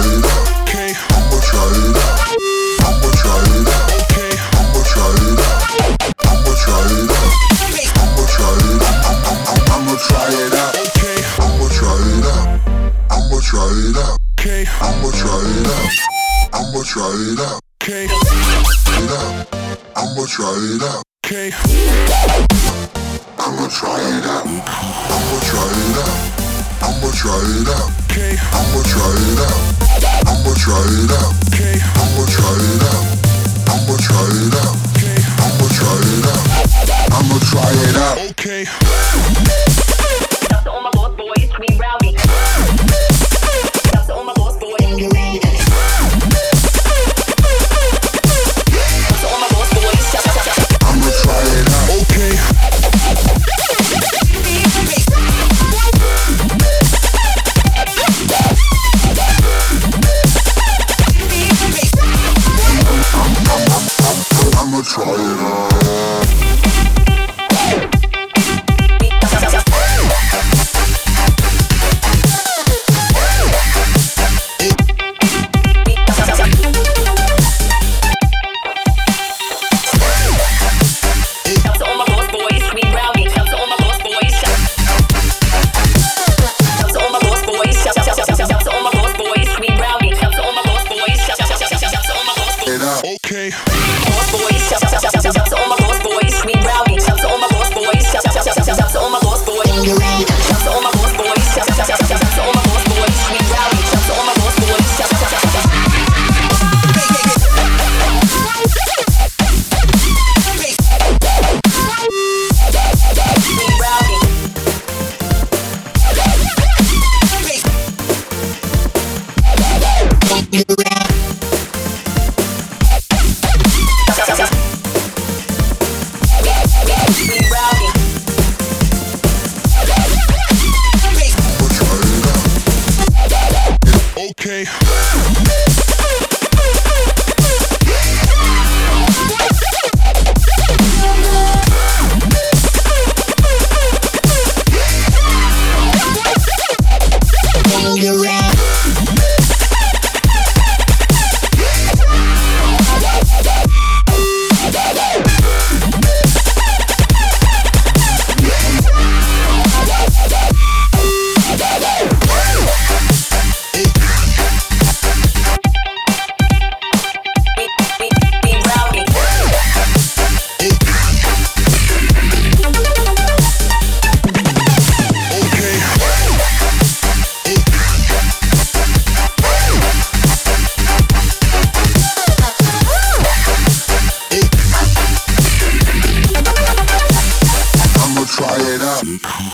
it out. Okay. I'ma try it out. I'ma try it out. Okay. I'ma try it out. I'ma try it out. I'ma try it out. I'ma try it out. Okay. I'ma try it out. I'ma try it out. Okay. I'ma try it out. I'ma try it out. Okay. I'ma try it out. Okay. I'ma try it out. I'ma try it out. I'ma try it out. Okay. I'ma try it out. I'ma try it out. Okay. I'ma try it out. I'ma try it out. Okay. I'ma try it out. I'ma try it out. Okay. Shout to all my lost boys, we rowdy. Shout to all my lost boys. Shout to all my lost boys. I'ma try it out. Okay. I'ma try it out. Shout to all my lost boys, we rowdy. Shout to all my lost boys. Shout to all my lost boys. Shout to all my lost boys, we rowdy. Shout to all my lost boys. Shout to all my lost boys. Okay. Lost boys. Shout to all my lost boys, we rowdy. Shout to all my lost boys. Shout to all my lost boys. Shout to all my lost boys. Shout to all my lost boys, we rowdy. Shout to all my lost boys. We rowdy. We rowdy. I'ma try it out. Okay.